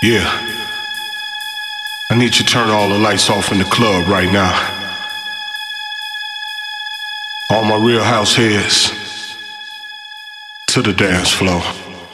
Yeah. I need you to turn all the lights off in the club right now. All my real house heads to the dance floor.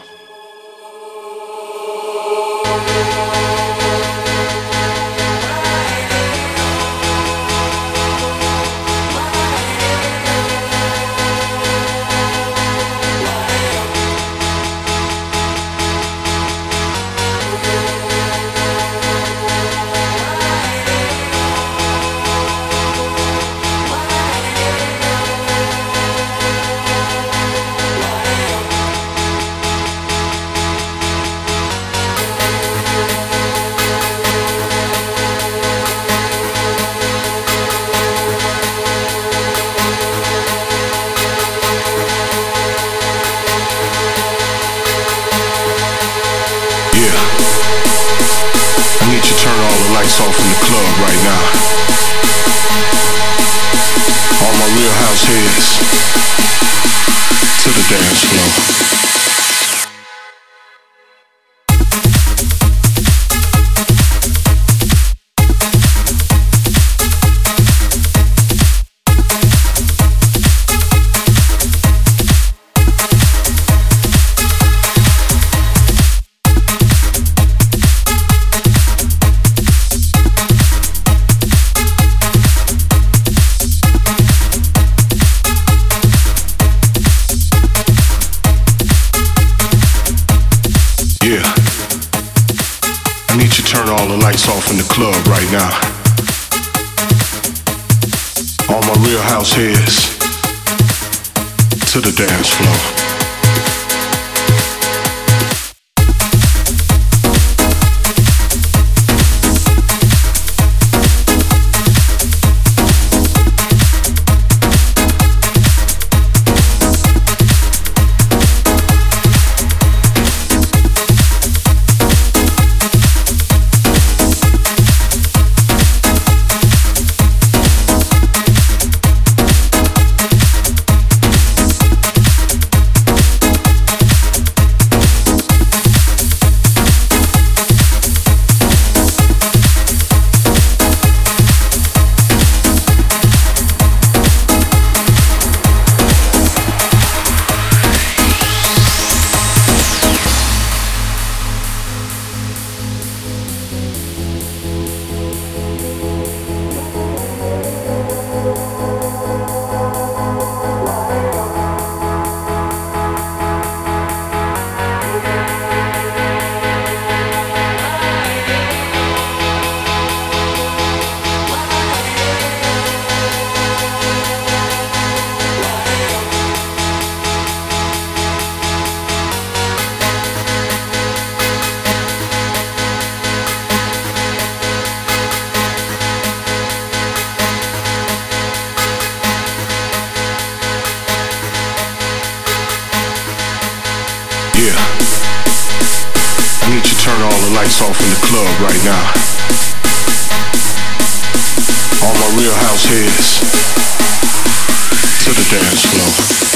Off in the club right now. All my real house heads to the dance floor. Turn all the lights off in the club right now. All my real house heads to the dance floor. I need you to turn all the lights off in the club right now. All my real house heads to the dance floor.